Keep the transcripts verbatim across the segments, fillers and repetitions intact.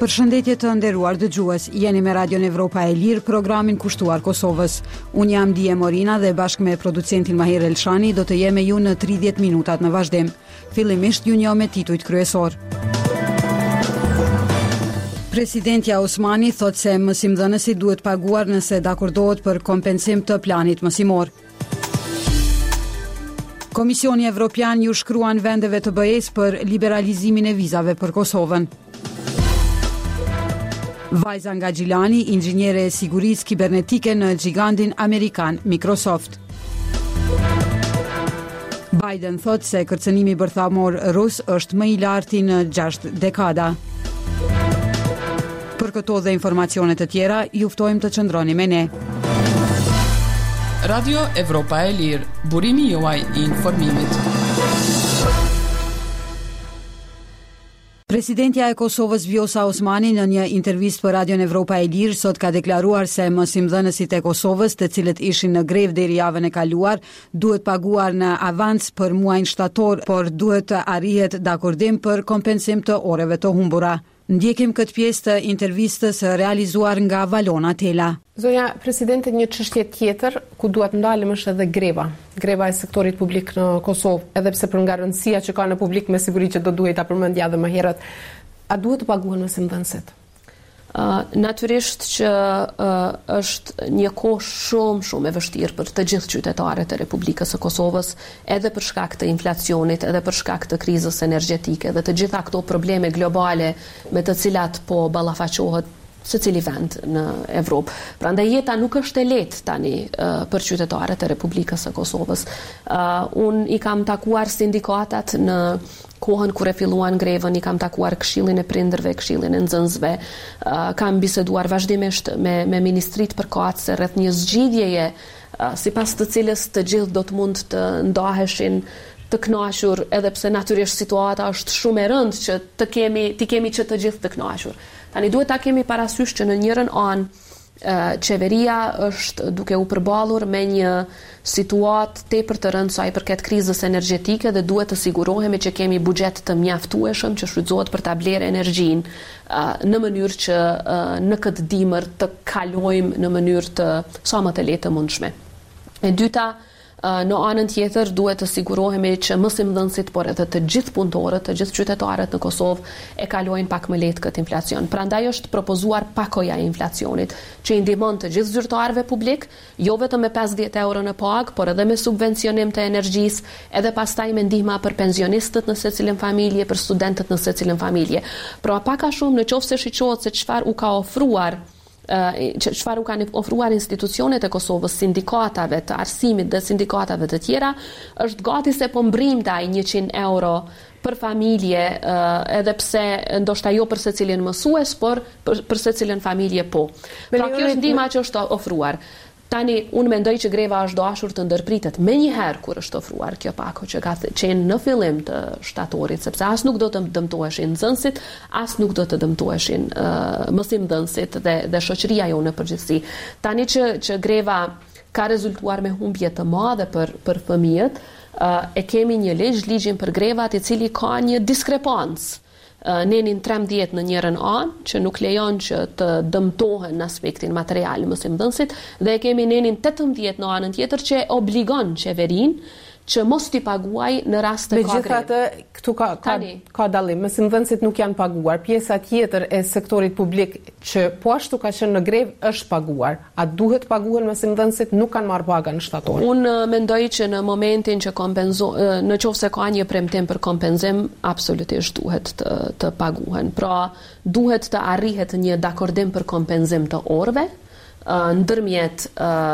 Përshëndetje të nderuar dëgjues, jeni me Radion Evropa e Lirë, programin kushtuar Kosovës. Unë jam Dije Morina dhe bashkë me producentin Mahir Elshani do të jemi ju në tridhjetë minutat në vazhdim. Fillimisht ju njoh me titujt kryesor. Presidentja Osmani thot se mësimdhënësit duhet paguar nëse dakordohet për kompensim të planit mësimor. Komisioni Evropian ju shkruan vendeve të B E-s për liberalizimin e vizave për Kosovën. Vajza nga Gjilani, inxhiniere e sigurisë kibernetike në gigantin amerikan Microsoft. Biden thot se kërcënimi bërthamor rus është më i larti në gjashtë dekada. Për këto dhe informacione të tjera, ju ftojmë të qëndroni me ne. Radio Evropa e Lirë, burimi juaj i informimit. Presidentja e Kosovës Vjosa Osmani në një intervistë për Radion Evropa e Lirë sot ka deklaruar se mësimdhënësit e Kosovës, të cilët ishin në grevë deri javën e kaluar, duhet paguar në avans për muajin shtator, por duhet të arrihet dakordim për kompensim të oreve të humbura. Ndjekim këtë pjesë të intervistës realizuar nga Valona Tela. Zonja Presidente, një çështje tjetër ku duhet ndalem është edhe greva. Greva e sektorit publik në Kosovë, edhe pse për nga rëndësia që ka në publik, me siguri që do duhet ta përmendja edhe më herët. A duhet të paguhen mësimdhënësit? Uh, natyrisht që uh, është një kohë shumë shumë e vështirë për të gjithë qytetarët e Republikës së Kosovës, edhe për shkak të inflacionit, edhe për shkak të krizës energjetike dhe të gjitha këto probleme globale me të cilat po ballafaqohet secili vend në Evropë. Prandaj jeta nuk është e lehtë tani uh, për qytetarët e Republikës së Kosovës. Uh, unë i kam takuar sindikatat në kohën kur e filluan grevën, i kam takuar Këshillin e Prindërve, Këshillin e Nxënësve, uh, kam biseduar vazhdimisht me, me ministrit përkatëse rreth një zgjidhjeje uh, sipas të cilës të gjithë do të mund të ndaheshin të kënaqur, edhe pse natyrisht situata është shumë e rëndë që të kemi, të kemi që të gjithë të kënaqur. Tani duhet ta kemi parasysh që në njërin anë Uh, qeveria është duke u përballur me një situatë tepër të rëndë sa i përket krizës energjetike dhe duhet të sigurohemi që kemi buxhet të mjaftueshëm që shfrytëzohet për ta blerë energjinë uh, në mënyrë që uh, në këtë dimër të kalojmë në mënyrë të sa më të lehtë të mundshme. E dyta, në anën tjetër duhet të sigurohemi që mësimdhënësit, por edhe të gjithë punëtorët, të gjithë qytetarët në Kosovë e kalojnë pak më lehtë këtë inflacion. Prandaj është propozuar pakoja e inflacionit, që i ndihmon të gjithë zyrtarëve publik, jo vetëm me pesëdhjetë euro në pagë, por edhe me subvencionim të energjisë, edhe pastaj me ndihma për pensionistët në secilën familje, për studentët në secilën familje. Pra pak a shumë nëse shiqohet se çfarë u ka ofruar çfarë u kanë ofruar institucionet e Kosovës, sindikatave të arsimit dhe sindikatave të tjera, është gati se po mbrimta ai njëqind euro për familje, edhe pse ndoshta jo për secilin mësues, por për, për secilin familje po. Pra kjo është ndihma që është ofruar. Tani, unë mendoj që greva është dashur të ndërpritet me njëherë kur është ofruar kjo pako që ka qenë në fillim të shtatorit, sepse as nuk do të dëmtoheshin nxënësit, as nuk do të dëmtoheshin uh, mësimdhënësit dhe, dhe shoqëria jo në përgjithësi. Tani që, që greva ka rezultuar me humbje të madhe për, për fëmijët, uh, e kemi një ligj, ligjin për grevat, i cili ka një diskrepancë. Nenin trembëdhjetë në njërën anë, që nuk lejon që të dëmtohen në aspektin material mësimdhënësit, dhe kemi nenin tetëmbëdhjetë në anën tjetër që obligon qeverinë që mos t'i paguaj në rast të ka grevë. Megjithatë, këtu ka, ka, ka dallim. Mësimdhënësit nuk janë paguar. Pjesa tjetër e sektorit publik që po ashtu ka qenë në grevë është paguar. A duhet paguhen mësimdhënësit? Nuk kanë marrë paga në shtator. Unë mendoj që në momentin që kompenzo, në qoftë se ka një premtim për kompenzim, absolutisht duhet të, të paguhen. Pra, duhet të arrihet një dakordim për kompenzim të orëve, ndërmjet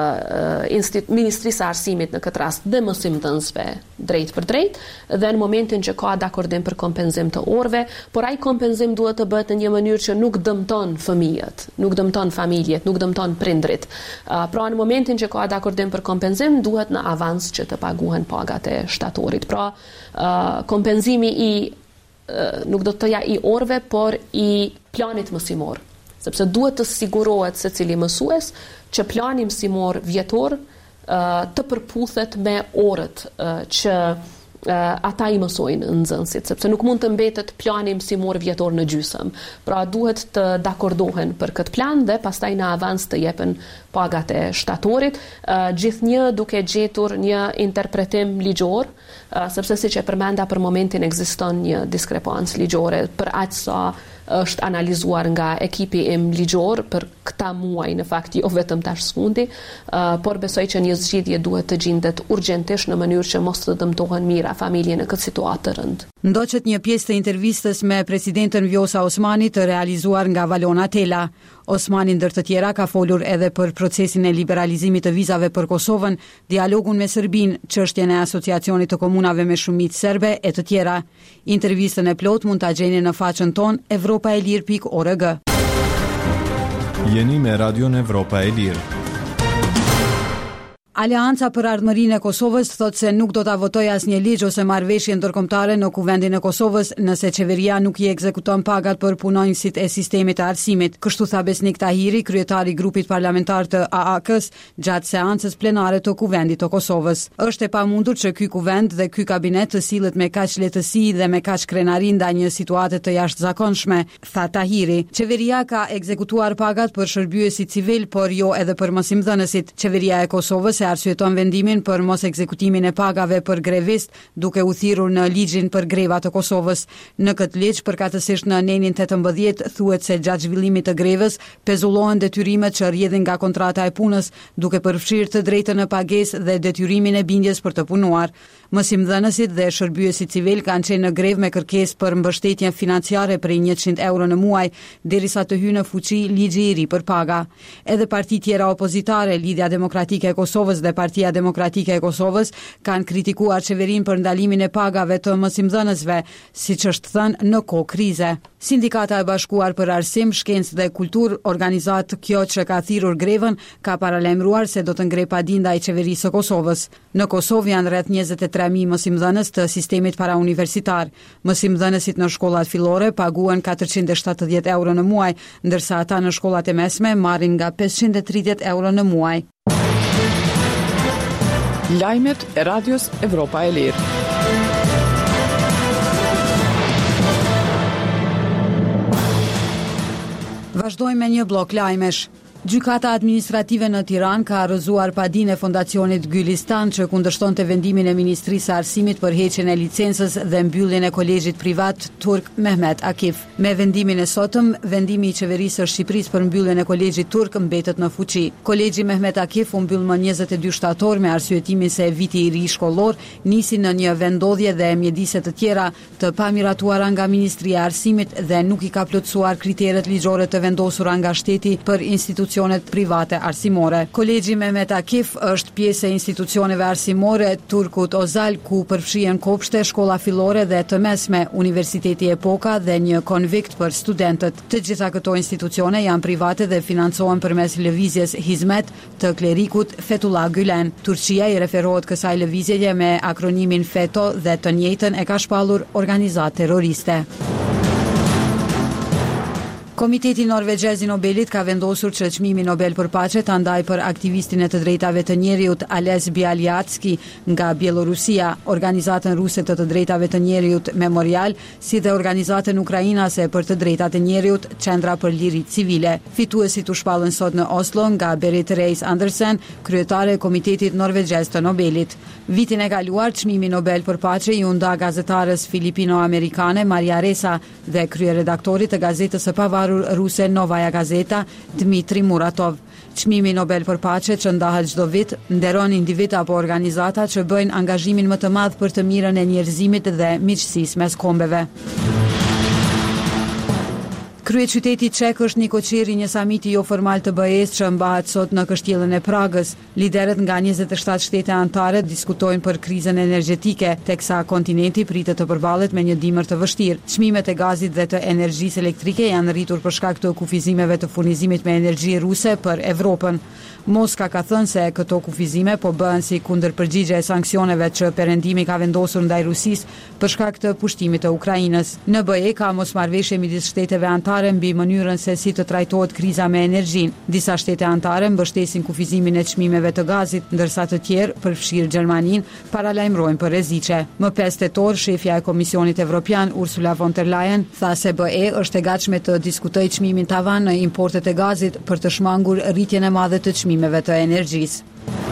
uh, Ministrisë së Arsimit në këtë rast dhe mësimdhënësve drejt për drejt, dhe në momentin që ka dakordim për kompenzim të orëve, por ai kompenzim duhet të bëhet në një mënyrë që nuk dëmton fëmijët, nuk dëmton familjet, nuk dëmton prindrit. Uh, pra në momentin që ka dakordim për kompenzim, duhet në avans që të paguhen pagat e shtatorit. Pra uh, kompenzimi i uh, nuk do të thoja i orëve, por i planit mësimor. Sepse duhet të sigurohet secili mësues që plani mësimor vjetor uh, të përputhet me orët uh, që ata i mësojnë nxënësit, sepse nuk mund të mbetet plani mësimor vjetor në gjysmë. Pra duhet të dakordohen për këtë plan dhe pastaj në avans të jepen pagat e shtatorit, gjithnjë duke gjetur një interpretim ligjor, sepse siç e përmenda për momentin ekziston një diskrepancë ligjore për aq sa është analizuar nga ekipi im ligjor për këta muaj, në fakt jo vetëm tash sfundi, uh, por besoj që një zgjidhje duhet të gjendet urgjentisht në mënyrë që mos të dëmtohen mira familje në këtë situatë të rëndë. Ndoqet një pjesë të intervistës me presidentën Vjosa Osmani të realizuar nga Valona Tela. Osmani ndër të tjera ka folur edhe për procesin e liberalizimit të vizave për Kosovën, dialogun me Serbinë, çështjen e asociacionit të komunave me shumicë serbe e të tjera. Intervistën e plot mund ta gjeni në faqen tonë evropaelir pikë org. Jeni me Radion Evropa e Lirë. Aleanca për Ardhmërinë e Kosovës thot se nuk do ta votojë asnjë ligj ose marrëveshje ndërkombëtare në Kuvendin e Kosovës nëse qeveria nuk i ekzekuton pagat për punonjësit e sistemit të arsimit. Kështu tha Besnik Tahiri, kryetari i grupit parlamentar të A A K-s, gjatë seancës plenare të Kuvendit të Kosovës. Është e pamundur që ky kuvend dhe ky kabinet të sillet me kaq lehtësi dhe me kaq krenari ndaj një situate të jashtëzakonshme, tha Tahiri. Qeveria ka ekzekutuar pagat për shërbyesit civil, por jo edhe për mosimdhënësit. Qeveria e Kosovës se arsyeton vendimin për mos ekzekutimin e pagave për grevist duke u thirrur në ligjin për greva të Kosovës. Në këtë ligj, përkatësisht në nenin tetëmbëdhjetë, thuhet se gjatë zhvillimit të grevës pezullohen detyrimet që rrjedhin nga kontrata e punës, duke përfshirë të drejtën në pagesë dhe detyrimin e bindjes për të punuar. Mosimdhënësit dhe shërbyesit civil kanë qenë në grevë me kërkesë për mbështetje financiare prej njëqind euro në muaj, derisa të hyjë në fuqi ligji i ri për paga. Edhe partitë tjera opozitare, Lidhja Demokratike e Kosovës dhe Partia Demokratike e Kosovës, kanë kritikuar qeverinë për ndalimin e pagave të mosimdhënësve, siç është thënë në kohë krize. Sindikata e Bashkuar për Arsim, Shkencë dhe Kulturë, organizat kjo që ka thirrur grevën, ka paralajmëruar se do të ngrej padinda i qeverisë së Kosovës. Në Kosovë janë rreth njëzet e tre mijë mosimdhënës të sistemit parauniversitar. Mosimdhënësit në shkollat fillore paguhen katërqind e shtatëdhjetë euro në muaj, ndërsa ata në shkollat e mesme marrin nga pesëqind e tridhjetë euro në muaj. Lajmet e Radios Evropa e Lirë. Vazhdojmë me një blok lajmesh. Gjykata administrative në Tiranë ka rrëzuar padinë e fondacionit Gylistan që kundërshtonte vendimin e Ministrisë së Arsimit për heqjen e licencës dhe mbylljen e kolegjit privat turk Mehmet Akif. Me vendimin e sotëm, vendimi i qeverisë së Shqipërisë për mbylljen e kolegjit turk mbetet në fuqi. Kolegji Mehmet Akif u mbyll më njëzet e dy shtator me arsyetimin se viti i ri shkollor nisi në një vendodhje dhe mjedise të tjera të pamiratuara nga Ministria e Arsimit dhe nuk i ka plotësuar kriteret ligjore të vendosura nga shteti për institucionet private arsimore. Kolegji Mehmet Akif është pjesë e institucioneve arsimore Turkut Ozal, ku përfshihen kopshte, shkolla fillore dhe të mesme, Universiteti Epoka dhe një konvikt për studentët. Të gjitha këto institucione janë private dhe financohen përmes lëvizjes Hizmet të klerikut Fethullah Gülen. Turqia i referohet kësaj lëvizjeje me akronimin FETÖ dhe të njëjtën e ka shpallur organizatë terroriste. Komiteti Norvegjez i Nobelit ka vendosur që çmimi Nobel për paqe ta ndajë për aktivistin e të drejtave të njerëzit Ales Bialiatski nga Bielorusia, organizatën ruse të të drejtave të njerëzit Memorial, si dhe organizatën ukrainase për të drejtat e njerëzit Qendra për Liri Civile. Fituesit u shpallën sot në Oslo nga Berit Reis Andersen, kryetare e Komitetit Norvegjez të Nobelit. Vitin e kaluar, çmimi Nobel për paqe i u nda gazetares filipino-amerikane Maria Ressa dhe kryeredaktorit të gazetës së pavarur ruse Novaja Gazeta, Dmitri Muratov. Çmimi Nobel për paqe që ndahet çdo vit nderon individ apo organizata që bëjnë angazhimin më të madh për të mirën e njerëzimit dhe miqësisë mes kombeve. Kryeqyteti çek është Nikoqiri, një samiti jo formal të B E-s që mbahet sot në kështjellën e Pragës. Liderët nga njëzet e shtatë shtete anëtare diskutojnë për krizën energjetike, teksa kontinenti pritet të përballet me një dimër të vështirë. Çmimet e gazit dhe të energjisë elektrike janë rritur për shkak të kufizimeve të furnizimit me energji ruse për Evropën. Moska ka thënë se këto kufizime po bëhen si kundërpërgjigje e sanksioneve që perëndimi ka vendosur ndaj Rusisë për shkak të pushtimit të Ukrainës. Në B E ka mosmarrëveshje midis shteteve anëtare anëtare mbi mënyrën se si të trajtohet kriza me energjinë. Disa shtete anëtare mbështesin kufizimin e çmimeve të gazit, ndërsa të tjerë, përfshirë Gjermaninë, paralajmërojnë për rreziqe. Më pesë tetor, shefja e Komisionit Evropian Ursula von der Leyen tha se B E është e gatshme të diskutojë çmimin tavan në importet e gazit për të shmangur rritjen e madhe të çmimeve të energjisë.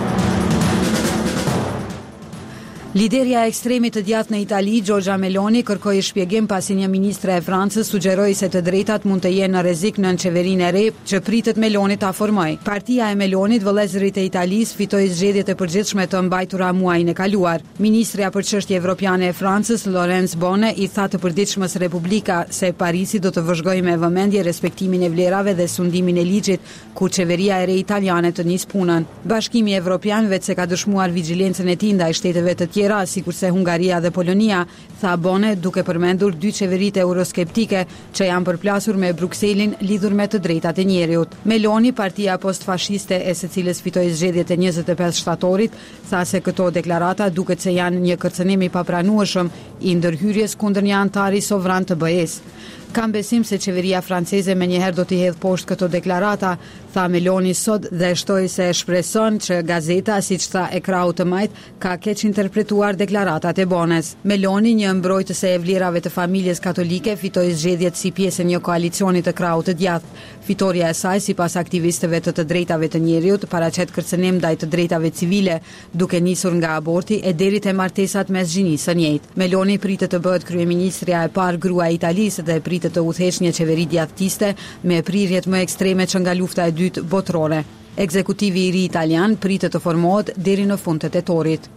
Liderja e ekstremit të djathtë në Itali, Giorgia Meloni, kërkoi shpjegim pasi një ministre e Francës sugjeroi se të drejtat mund të jenë në rrezik nën qeverinë e re që pritet Meloni ta formojë. Partia e Melonit, Vëllezërit e Italisë, fitoi zgjedhjet e përgjithshme të mbajtura muajin e kaluar. Ministrja për çështje evropiane e Francës, Laurence Bonne, i tha të përditshmës Republika se Parisi do të vëzhgojë me vëmendje respektimin e vlerave dhe sundimin e ligjit kur qeveria e re italiane të nis punën. Bashkimi Evropian vetë se ka dëshmuar vigjilencën e tij ndaj shteteve të tjera, sikurse Hungaria dhe Polonia, tha Bonne, duke përmendur dy qeveritë euroskeptike që janë përplasur me Brukselin lidhur me të drejtat e njerëzit. Meloni, partia postfashiste e së cilës fitoi zgjedhjet e njëzet e pesë shtatorit, tha se këto deklarata duket se janë një kërcënim i papranueshëm i ndërhyrjes kundër një antari sovran të B E-s. Kam besim se qeveria franceze menjëherë do t'i hedh poshtë këto deklarata, tha Meloni sot dhe shtoi se e shpreson që gazeta, siç tha e Krau të majt, ka keq interpretuar deklaratat e Bonnes. Meloni, një mbrojtëse e vlerave të familjes katolike, fitoi zgjedhjet si pjesë e një koalicioni të Kraut të djathtë. Fitoria e saj, sipas aktivistëve të të drejtave të njerëzit, paraqet kërcënim ndaj të drejtave civile, duke nisur nga aborti e deri te martesat mes gjinisë së njëjtë. Meloni pritet të bëhet kryeministrja e parë grua e Italisë dhe pritet të udhëheqë një qeveri djathtiste me prirjet më ekstreme që nga lufta e dytë botërore. Ekzekutivi i ri italian pritet të formohet deri në fund të tetorit.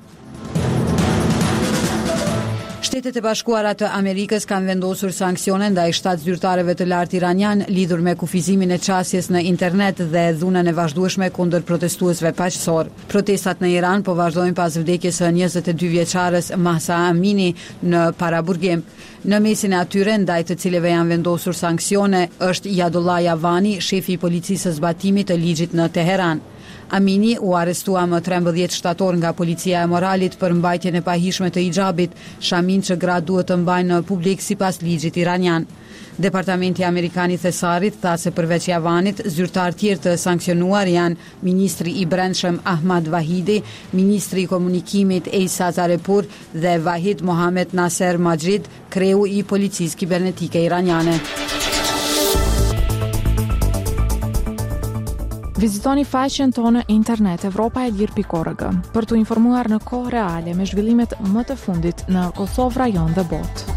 Shtetet e Bashkuara të Amerikës kanë vendosur sanksione ndaj shtatë zyrtarëve të lartë iranian lidhur me kufizimin e qasjes në internet dhe dhunën e vazhdueshme kundër protestuesve paqësor. Protestat në Iran po vazhdojnë pas vdekjes së njëzet e dy vjeçares Mahsa Amini në paraburgim. Në mesin e atyre ndaj të cilëve janë vendosur sanksione është Yadullah Javani, shefi i policisë së zbatimit të ligjit në Teheran. Amini u arrestua më trembëdhjetë shtator nga policia e moralit për mbajtjen e pahishme të hijabit, shamin që gra duhet të mbajnë në publik sipas ligjit iranian. Departamenti Amerikan i Thesarit tha se përveç Javanit, zyrtar tjerë të sanksionuar janë ministri i brendshëm Ahmad Vahidi, ministri i komunikimit Eisa Zarepur dhe Vahid Mohamed Nasser Majid, kreu i policisë kibernetike iraniane. Vizitoni faqen tonë internet evropa e lirë pikë org për të informuar në kohë reale me zhvillimet më të fundit në Kosovë, rajon dhe botë.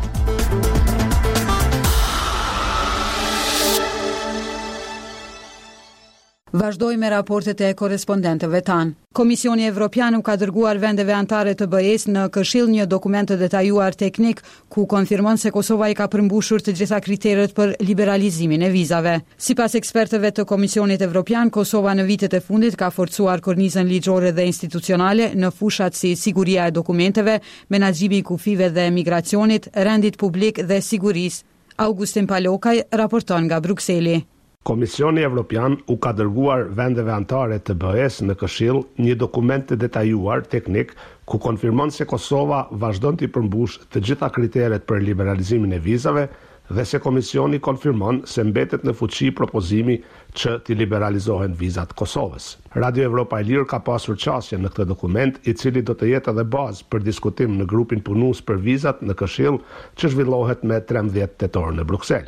Vazhdoj me raportet e korespondentëve tanë. Komisioni Evropian u ka dërguar vendeve anëtare të B E-s në Këshill një dokument të detajuar teknik ku konfirmon se Kosova i ka përmbushur të gjitha kriteret për liberalizimin e vizave. Sipas ekspertëve të Komisionit Evropian, Kosova në vitet e fundit ka forcuar kornizën ligjore dhe institucionale në fushat si siguria e dokumenteve, menaxhimi i kufive dhe migracionit, rendit publik dhe sigurisë. Augustin Palokaj raporton nga Brukseli. Komisioni Evropian u ka dërguar vendeve anëtare të B E-s në Këshill një dokument të detajuar teknik ku konfirmon se Kosova vazhdon të përmbush të gjitha kriteret për liberalizimin e vizave dhe se Komisioni konfirmon se mbetet në fuqi propozimi që të liberalizohen vizat Kosovës. Radio Evropa e Lirë ka pasur qasje në këtë dokument, i cili do të jetë edhe bazë për diskutim në grupin punues për vizat në Këshill që zhvillohet me trembëdhjetë tetor në Bruksel.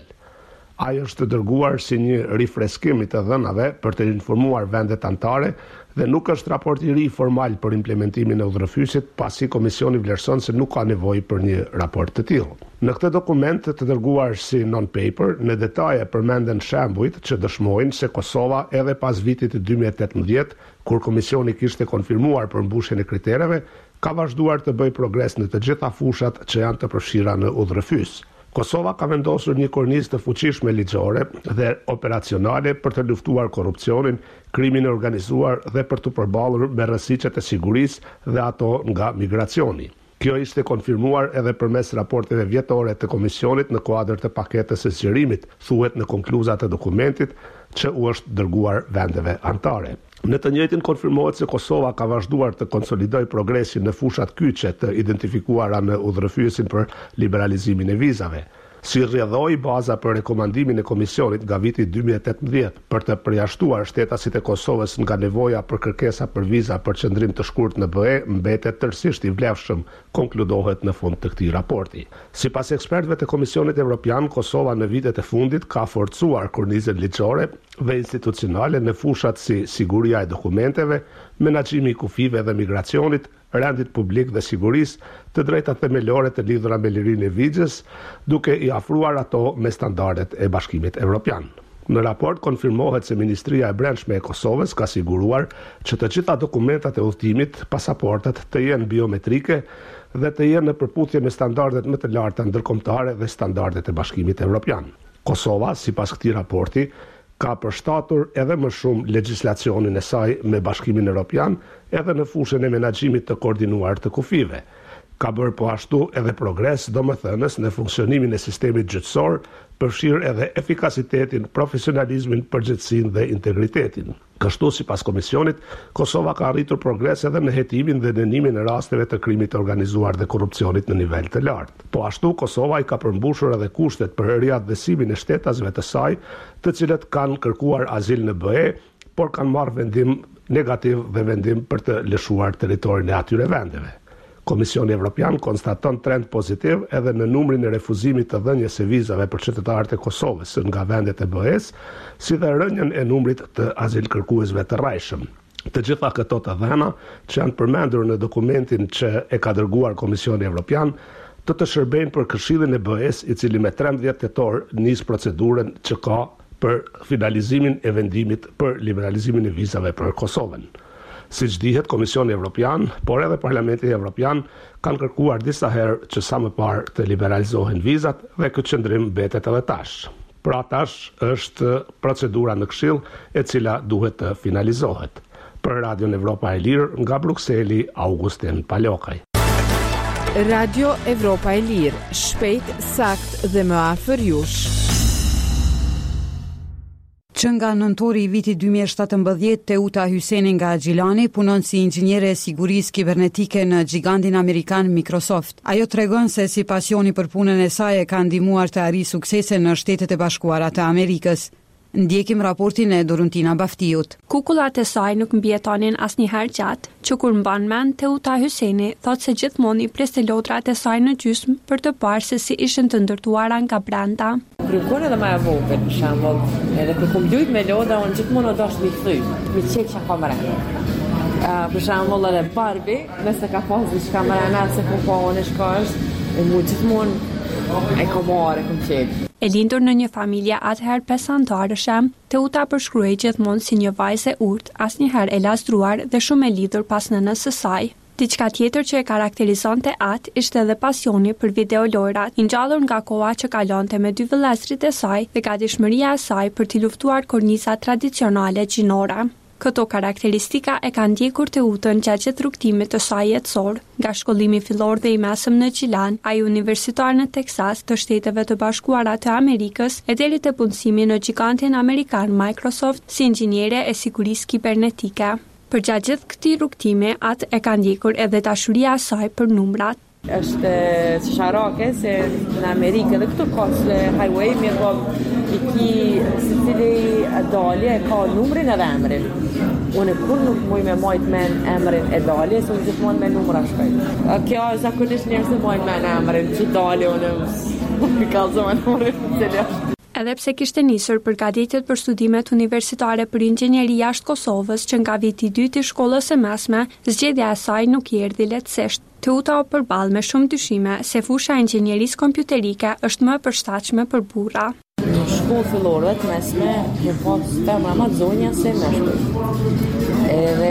Ai është dërguar si një rifreskim i të dhënave për të informuar vendet anëtare dhe nuk është raport i ri formal për implementimin e udhërëfysit, pasi Komisioni vlerëson se nuk ka nevojë për një raport të tillë. Në këtë dokument të dërguar si non-paper, në detaje përmenden shembujt që dëshmojnë se Kosova edhe pas vitit të dy mijë e tetëmbëdhjetë, kur Komisioni kishte konfirmuar përmbushjen e kritereve, ka vazhduar të bëjë progres në të gjitha fushat që janë të përfshira në udhërëfys. Kosova ka vendosur një kornizë të fuqishme ligjore dhe operacionale për të luftuar korrupsionin, krimin e organizuar dhe për të përballur me rreziqet e sigurisë dhe ato nga migracioni. Kjo ishte konfirmuar edhe përmes raporteve vjetore të Komisionit në kuadër të paketës së zgjerimit, thuhet në konkluzat e dokumentit që u është dërguar vendeve anëtare. Në të njëjtin konfirmohet se Kosova ka vazhduar të konsolidojë progresin në fushat kyçe të identifikuara në udhërëfyesin për liberalizimin e vizave. si rrjedhoi baza për rekomandimin e Komisionit nga viti dy mijë e tetëmbëdhjetë për të përjashtuar shtetasit e Kosovës nga nevoja për kërkesa për viza për qëndrim të shkurt në B E, mbetet tërësisht i vlefshëm, konkludohet në fund të këtij raporti. Sipas ekspertëve të Komisionit Evropian, Kosova në vitet e fundit ka forcuar kornizën ligjore dhe institucionale në fushat si siguria e dokumenteve, menaxhimi i kufive dhe migracionit, rendit publik dhe sigurisë, të drejtat themelore të lidhura me lirinë e vigjës, duke i afruar ato me standardet e Bashkimit Evropian. Në raport konfirmohet se Ministria e Brendshme e Kosovës ka siguruar që të gjitha dokumentat e udhëtimit, pasaportat të jenë biometrike dhe të jenë në përputhje me standardet më të larta ndërkombëtare dhe standardet e Bashkimit Evropian. Kosova, sipas këtij raporti, ka përshtatur edhe më shumë legjislacionin e saj me Bashkimin Evropian edhe në fushën e menaxhimit të koordinuar të kufive. Ka bërë po ashtu edhe progres, domethënës, në funksionimin e sistemit gjyqësor, përfshirë edhe efikasitetin, profesionalizmin, përgjegjësinë dhe integritetin. Kështu, sipas Komisionit, Kosova ka arritur progres edhe në hetimin dhe dënimin e rasteve të krimit të organizuar dhe korrupsionit në nivel të lartë. Po ashtu, Kosova i ka përmbushur edhe kushtet për riaktësimin e shtetasve të saj, të cilët kanë kërkuar azil në B E, por kanë marrë vendim negativ dhe vendim për të lëshuar territorin e atyre vendeve. Komisioni Evropian konstaton trend pozitiv edhe në numrin e refuzimit të dhënies së vizave për qytetarët e Kosovës nga vendet e B E-s, si dhe rënien e numrit të azilkërkuesve të rrajshëm. Të gjitha këto të dhëna, që janë përmendur në dokumentin që e ka dërguar Komisioni Evropian, të të shërbejnë për Këshillin e B E-s, i cili me trembëdhjetë tetor nis procedurën që ka për finalizimin e vendimit për liberalizimin e vizave për Kosovën. Siç dihet, Komisioni Evropian, por edhe Parlamenti Evropian kanë kërkuar disa herë që sa më parë të liberalizohen vizat dhe ky qëndrim mbetet edhe tash. Pra tash është procedura në Këshill e cila duhet të finalizohet. Për Radion Evropa e Lirë nga Brukseli, Augustin Palokaj. Radio Evropa e Lirë, shpejt, sakt dhe më afër jush. Që nga nëntori i vitit dy mijë e shtatëmbëdhjetë, Teuta Hyseni nga Xhilani punon si inxhiniere e sigurisë kibernetike në gigantin amerikan Microsoft. Ajo tregon se si pasioni për punën e saj e ka ndihmuar të arrijë suksese në Shtetet e Bashkuara të Amerikës. Ndjekim raportin e Doruntina Baftiut. Kukullat e saj nuk mbjetonin asnjëherë gjatë, që kur mban mend Teuta Hyseni thot se gjithmonë i priste lodrat e saj në gjysmë për të parë se si ishin të ndërtuara nga brenda. Kur edhe më e vogël, për shembull, edhe kur kum lujt me lodra, unë gjithmonë do të mi thy, mi çek çka kamerën. Uh, për shembull edhe Barbie, nëse ka pas diçka kamerën se ku po unë shkosh, e mu gjithmonë e komore kum çek. E lindur në një familje atëherë pesantarëshe, Teuta përshkruaj gjithmonë si një vajzë e urtë, asnjëherë e lastruar dhe shumë e lidhur pas nënës së saj. Diçka tjetër që e karakterizonte atë ishte edhe pasioni për videolojrat, i ngjallur nga koha që kalonte me dy vëllezërit e saj dhe gatishmëria e saj për të luftuar korniza tradicionale gjinore. Këto karakteristika e kanë ndjekur Teutën gjatë gjithë rrugtimit të saj jetësor, nga shkollimi fillor dhe i mesëm në Gjilan, ai universitar në Teksas të Shteteve të Bashkuara të Amerikës e deri te punësimi në gigantin amerikan Microsoft si inxhiniere e sigurisë kibernetike. Për gjatë gjithë këtij rrugtimi, atë e ka ndjekur edhe dashuria e saj për numrat. Është çarake se në Amerikë edhe këtu ka highway mirë po i ki si cili dalje ka numrin edhe emrin. Unë kur nuk muj me majt men emrin e dalje, se unë gjithmonë me numra shkoj. Kjo është zakonisht njerëz që majt men emrin që dalje, unë nuk kallzoj numrin të cilë. Edhe pse kishte nisur përgatitjet për studimet universitare për inxhinieri jashtë Kosovës, që nga viti i dytë i shkollës së mesme, zgjedhja e saj nuk i erdhi lehtësisht. Teuta u përball me shumë dyshime se fusha e inxhinierisë kompjuterike është më e përshtatshme për burra. Në shkollë fillore të mesme, në pas femra më zonja se meshkuj. Edhe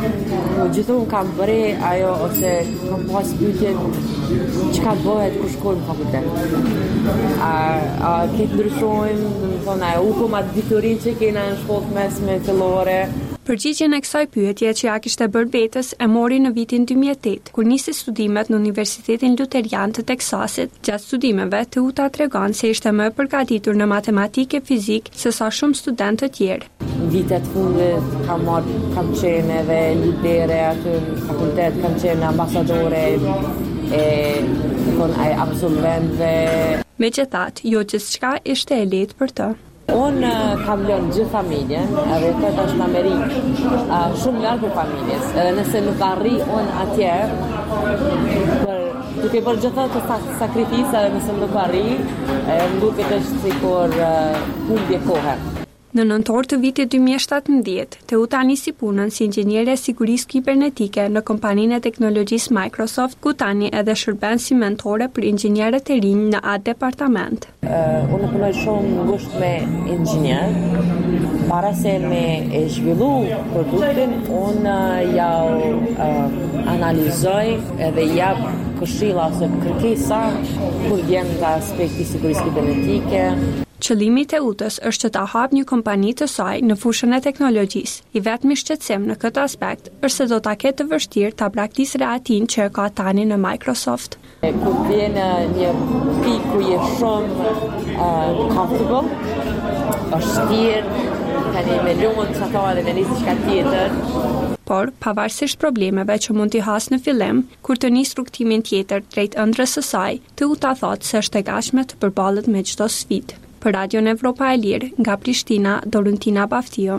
u gjithmonë kam bërë ajo ose kam pas pyetje çka bëhet kur shkojmë në fakultet. A a ke ndryshojmë, do të thonë, a u koma ditorin që kena në shkollë mesme fillore. Përgjigjen e kësaj pyetje që ja kishte bërë betës e mori në vitin dy mijë e tetë, kur nisi studimet në Universitetin Luterian të Teksasit. Gjatë studimeve, Teuta tregon se ishte më e përgatitur në matematikë e fizikë se sa shumë studentë të tjerë. Në vitet fundit kam marrë, kam qenë edhe lidere aty në fakultet, kam qenë ambasadore e kon ai absolventëve. Megjithatë, jo gjithçka ishte e lehtë për të. Unë uh, kam lënë gjithë familjen, edhe këtë është në Amerikë, uh, shumë larg për familjes, edhe nëse nuk arri unë atje, për, duke bërë gjithë të sak sakrifisa edhe nëse nuk arri, e, më duket është sikur uh, humbje kohe. Në nëntor të vitit dy mijë e shtatëmbëdhjetë, Teuta nisi punën si inxhiniere e sigurisë kibernetike në kompaninë e teknologjisë Microsoft, ku tani edhe shërben si mentore për inxhinierët e rinj në atë departament. Uh, unë punoj shumë ngushtë me inxhinier. Para se me e zhvillu produktin, unë uh, ja uh, analizoj edhe jap këshilla ose kërkesa kur vjen nga aspekti sigurisë kibernetike. Qëllimi i Teutës është që ta hapë një kompani të saj në fushën e teknologjisë. I vetmi shqetësim në këtë aspekt është se do ta ketë të vështirë ta braktisë atin që ka tani në Microsoft. Kur vjen një pikë ku je shumë uh, comfortable, është tirë, tani me lumë të shatoa dhe me nisë qka tjetër. Por, pavarësisht problemeve që mund t'i has në fillim, kur të nis rrugtimin tjetër drejt ëndrrës së saj, Teuta thotë se është e gatshme të përballet me çdo sfidë. Për Radion Evropa e Lirë, nga Prishtina, Dorentina Baftio.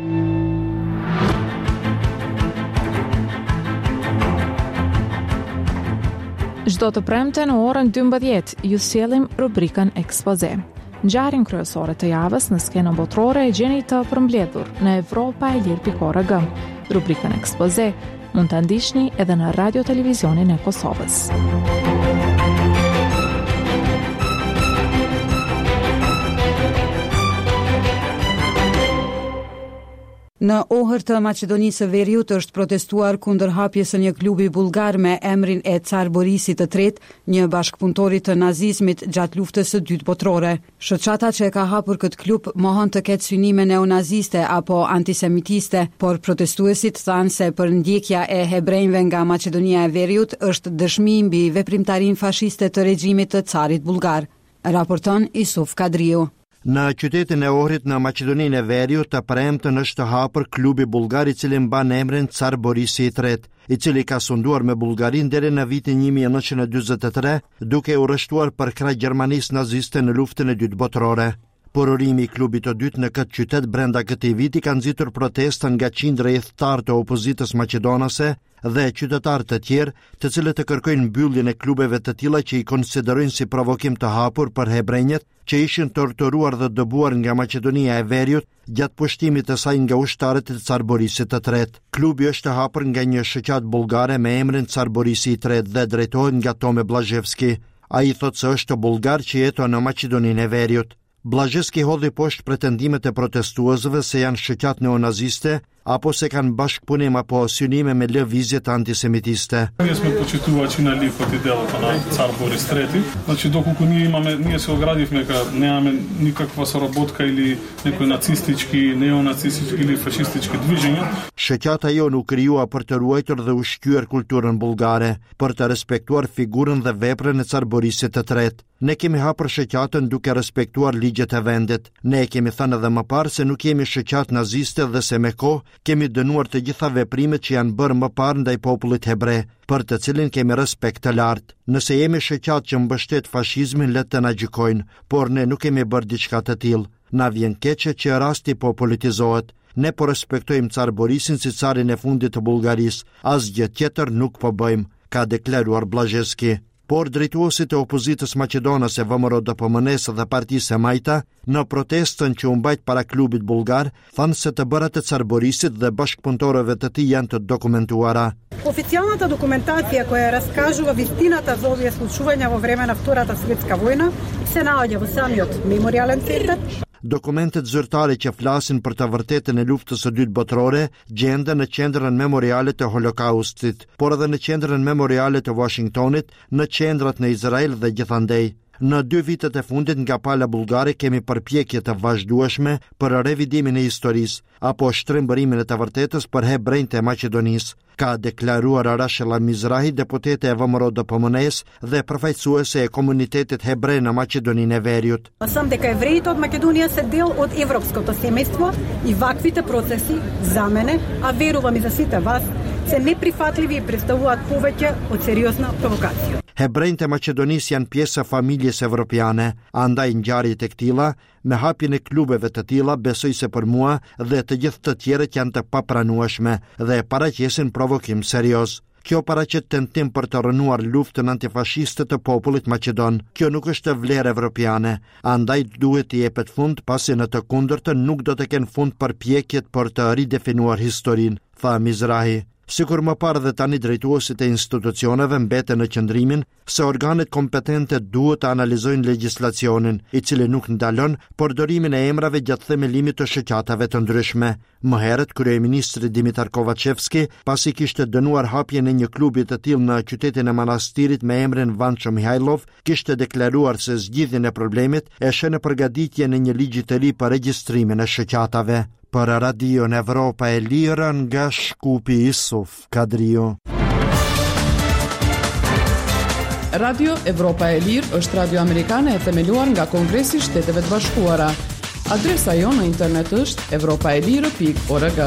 Çdo të premte në orën dymbëdhjetë ju sjellim rubrikën Ekspoze. Ngjarjen kryesore të javës në skenën botërore e gjeni të përmbledhur në evropa e lirë pikë org. Rubrikën Ekspoze mund ta ndiqni edhe në radio televizionin e Kosovës. Në Ohër të Maqedonisë së Veriut është protestuar kundër hapjes së një klubi bullgar me emrin e Car Borisit të tretë, një bashkëpunëtori të nazizmit gjatë luftës së dytë botërore. Shoqata që e ka hapur këtë klub mohon të ketë synime neonaziste apo antisemitiste, por protestuesit thanë se për ndjekja e hebrejve nga Maqedonia e Veriut është dëshmi mbi veprimtarinë fashiste të regjimit të carit bullgar. Raporton Isuf Kadriu. Në qytetin e Ohrit në Maqedoninë e Veriut të premtën është të hapur klubi bullgar i cili mban emrin Car Borisi i tretë, i cili ka sunduar me Bullgarin deri në vitin një mijë e nëntëqind e dyzet e tre, duke u rreshtuar për krah gjermanisë naziste në luftën e dytë botërore. Pororimi i klubit të dytë në këtë qytet brenda këtij viti ka nxitur protesta nga qindra rrethtar të opozitës maqedonase dhe qytetarë të tjerë, të cilët të kërkojnë mbylljen e klubeve të tilla që i konsiderojnë si provokim të hapur për hebrejët që ishin torturuar dhe dëbuar nga Maqedonia e Veriut gjatë pushtimit të saj nga ushtarët e Car Borisit të tretë. Klubi është hapur nga një shoqatë bullgare me emrin Car Borisi i tretë dhe drejtohet nga Tome Blazhevski. Ai thotë se është bullgar që jeton në Maqedoninë e Veriut. Blazhevski hodhi poshtë pretendimet e protestuesve se janë shoqatë neonaziste apo se kanë bashkëpunim apo synime me lëvizjet antisemitiste. Jesmo почитувачи на ликот и делото на Цар Борис трети. Значи доколку ние имаме, ние се оградивме дека немаме никаква соработка или некои нацистички, неонацистички или фашистички движења. Shoqata jonë u krijua për të ruajtur dhe ushqyer kulturën bullgare, për të respektuar figurën dhe veprën e Car Borisit të tretë. Ne kemi hapur shoqatën duke respektuar ligjet e vendit. Ne kemi thënë edhe më parë se nuk jemi shoqatë naziste dhe se me kohë kemi dënuar të gjitha veprimet që janë bërë më parë ndaj popullit hebre, për të cilin kemi respekt të lartë. Nëse jemi shoqatë që mbështet fashizmin, le të na gjykojnë, por ne nuk kemi bërë diçka të tillë. Na vjen keqe që rasti po politizohet. Ne po respektojmë Car Borisin si carin e fundit të Bullgarisë, asgjë tjetër nuk po bëjmë, ka deklaruar Blazhevski. Por drejtuesit e opozitës maqedonase V M R O D P M N-s dhe Partisë e Majta, në protestën që u mbajt para klubit bullgar, thanë se të bërat e Car Borisit dhe bashkëpunëtorëve të tij janë të dokumentuara. Официјалната документација која раскажува вистината за овие случувања во време на Втората светска војна се наоѓа во самиот мемориален центар. Dokumentet zyrtare që flasin për të vërtetën e luftës së dytë botërore gjenden në qendrën memoriale të Holokaustit, por edhe në qendrën memoriale të Washingtonit, në qendrat në Izrael dhe gjithandej. Në dy vitet e fundit nga pala bullgare kemi përpjekje të vazhdueshme për revidimin e historisë apo shtrembërimin e të vërtetës për hebrejtë e Maqedonisë, ka deklaruar Rashela Mizrahi, deputete e V M R O D P M N-s dhe përfaqësuese e komunitetit hebrej në Maqedoninë e Veriut. Сам дека евреите од Македонија се дел од европското семејство и ваквите процеси за мене, а верувам и за сите вас, се неприфатливи и представуваат повеќе од сериозна провокација. Hebrejt e Maqedonisë janë pjesë e familjes evropiane, andaj ngjarjet e këtilla me hapjen e klubeve të tilla besoj se për mua dhe të gjithë të tjerët janë të papranueshme dhe paraqesin provokim serioz. Kjo paraqet tentim për të rënuar luftën antifashiste të popullit maqedon. Kjo nuk është vlerë evropiane, andaj duhet të jepet fund pasi në të kundërtën nuk do të kenë fund përpjekjet për të ridefinuar historinë, tha Mizrahi. Sikur më parë dhe tani drejtuesit e institucioneve mbeten në qëndrimin se organet kompetente duhet të analizojnë legjislacionin, i cili nuk ndalon përdorimin e emrave gjatë themelimit të shoqatave të ndryshme. Më herët kryeministri Dimitar Kovacevski, pasi kishte dënuar hapjen e një klubi të tillë në qytetin e Manastirit me emrin Vancho Mihajlov, kishte deklaruar se zgjidhjen e problemit e shën në përgatitjen e një ligji të ri për regjistrimin e shoqatave. Për Radion Evropa e Lirë nga Shkupi Isuf Kadrio. Radio Evropa e Lirë është radio amerikane e themeluar nga Kongresi i Shteteve të Bashkuara. Adresa jonë në internet është evropaelire pikë org.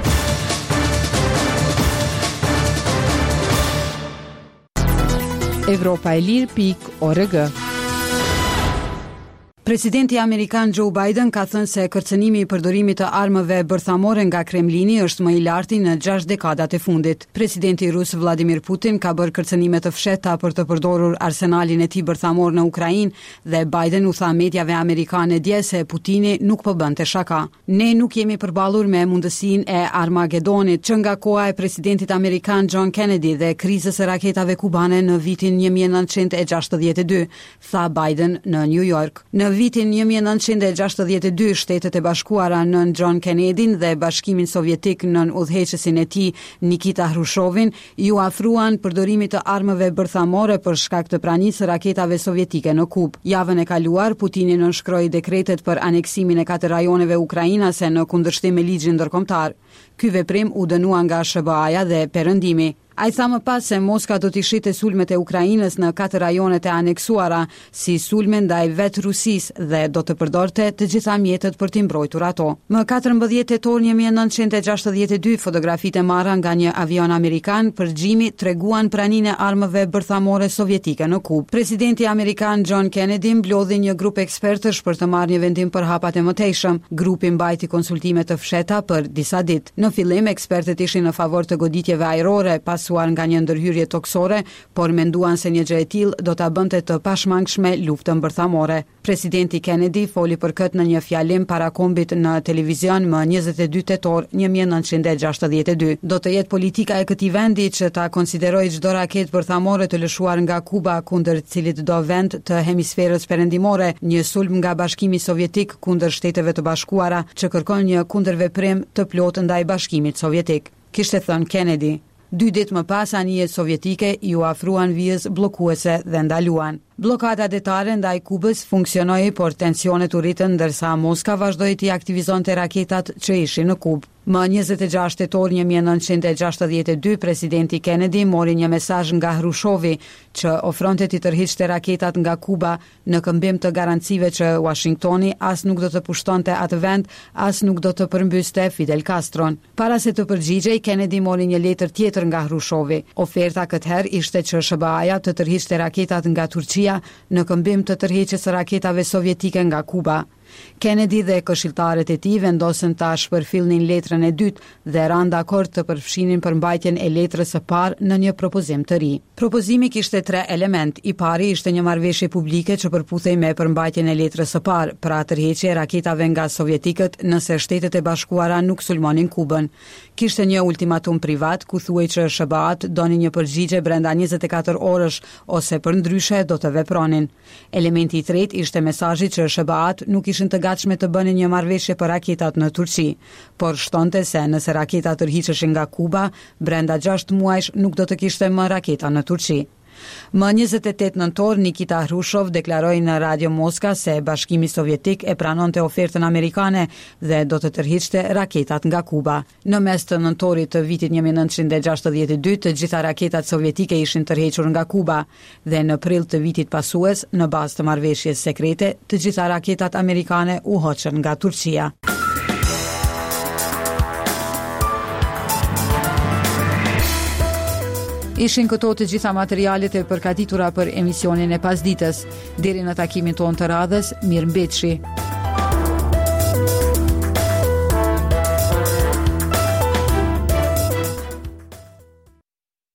evropaelir pikë org. Presidenti Amerikan Joe Biden ka thënë se kërcënimi i përdorimit të armëve bërthamore nga Kremlini është më i larti në gjashtë dekadat e fundit. Presidenti rus Vladimir Putin ka bërë kërcënime të fshehta për të përdorur arsenalin e tij bërthamor në Ukrainë dhe Biden u tha mediave amerikane dje se Putini nuk po bënte shaka. Ne nuk jemi përballur me mundësinë e Armagedonit që nga koha e presidentit amerikan John Kennedy dhe krizës së raketave kubane në vitin një mijë e nëntëqind e gjashtëdhjetë e dy, tha Biden në New York. Në vitin një mijë e nëntëqind e gjashtëdhjetë e dy, Shtetet e Bashkuara nën John Kennedyn dhe Bashkimin Sovjetik nën udhëheqësin e tij Nikita Hrushchovin ju afruan përdorimit të armëve bërthamore për shkak të pranisë së raketave sovjetike në Kubë. Javën e kaluar, Putini nënshkroi dekretet për aneksimin e katër rajoneve ukrainase në kundërshtim me ligjin ndërkombëtar. Ky veprim u dënua nga S B A-ja dhe Perëndimi. Ai tha më pas se Moska do t'i shite sulmet e Ukrainës në katër rajonet e aneksuara si sulme ndaj vetë Rusisë dhe do të përdorte të gjitha mjetet për t'i mbrojtur ato. Më katërmbëdhjetë tetor një mijë e nëntëqind e gjashtëdhjetë e dy, fotografitë e marra nga një avion amerikan për gjimi treguan praninë e armëve bërthamore sovjetike në Kubë. Presidenti amerikan John Kennedy mblodhi një grup ekspertësh për të marrë një vendim për hapat e mëtejshëm. Grupi mbajti konsultime të fshehta për disa ditë. Në fillim ekspertët ishin në favor të goditjeve ajrore pas suar nga një ndërhyrje toksore, por menduan se një gjë e tillë do ta bënte të pashmangshme luftën bërthamore. Presidenti Kennedy foli për këtë në një fjalim para kombit në televizion më njëzet e dy tetor një mijë e nëntëqind e gjashtëdhjetë e dy. Do të jetë politika e këtij vendi që ta konsiderojë çdo raketë bërthamore të lëshuar nga Kuba kundër cilit do vend të hemisferës perëndimore, një sulm nga Bashkimi Sovjetik kundër Shteteve të Bashkuara që kërkon një kundërveprim të plotë ndaj Bashkimit Sovjetik. Kishte thënë Kennedy. Dy ditë më pas anijet sovjetike ju afruan vijës bllokuese dhe ndaluan. Blokada detare ndaj Kubës funksionoi, por tensionet u rritën ndërsa Moska vazhdoi të aktivizonte raketat që ishin në Kubë. Më njëzet e gjashtë tetor një mijë e nëntëqind e gjashtëdhjetë e dy, presidenti Kennedy mori një mesazh nga Hrushchovi që ofronte t'i tërhiqte raketat nga Kuba në këmbim të garancive që Washingtoni as nuk do të pushtonte atë vend, as nuk do të përmbyste Fidel Castron. Para se të përgjigjej, Kennedy mori një letër tjetër nga Hrushchovi. Oferta këtëherë ishte që S B A-ja të tërhiqte raketat nga Turqia në këmbim të tërheqjes së raketave sovjetike nga Kuba. Kennedy dhe këshilltarët e tij vendosën ta shpërfillnin letrën e dytë dhe ranë dakord të përfshinin përmbajtjen e letrës së parë në një propozim të ri. Propozimi kishte tre element. I pari ishte një marrëveshje publike që përputhej me përmbajtjen e letrës së parë, pra tërheqje e raketave nga sovjetikët nëse Shtetet e Bashkuara nuk sulmonin Kubën. Kishte një ultimatum privat ku thuhej që S B A-t donin një përgjigje brenda njëzet e katër orësh ose përndryshe do të vepronin. Elementi i tretë ishte mesazhi që S B A-t nuk ishin të gatshme të bënin një marrëveshje për raketat në Turqi, por shtonte se nëse raketat tërhiqeshin nga Kuba, brenda gjashtë muajsh nuk do të kishte më raketa në Turqi. Më njëzet e tetë nëntor, Nikita Hrushchov deklaroi në Radio Moska se Bashkimi Sovjetik e pranonte ofertën amerikane dhe do të tërhiqte raketat nga Kuba. Në mes të nëntorit të vitit një mijë e nëntëqind e gjashtëdhjetë e dy, të gjitha raketat sovjetike ishin tërhequr nga Kuba dhe në prill të vitit pasues, në bazë të marrëveshjes sekrete, të gjitha raketat amerikane u hoqën nga Turqia. Ishin këto të gjitha materialet e përgatitura për emisionin e pasdites. Deri në takimin tonë të radhës, mirëmbëjtje.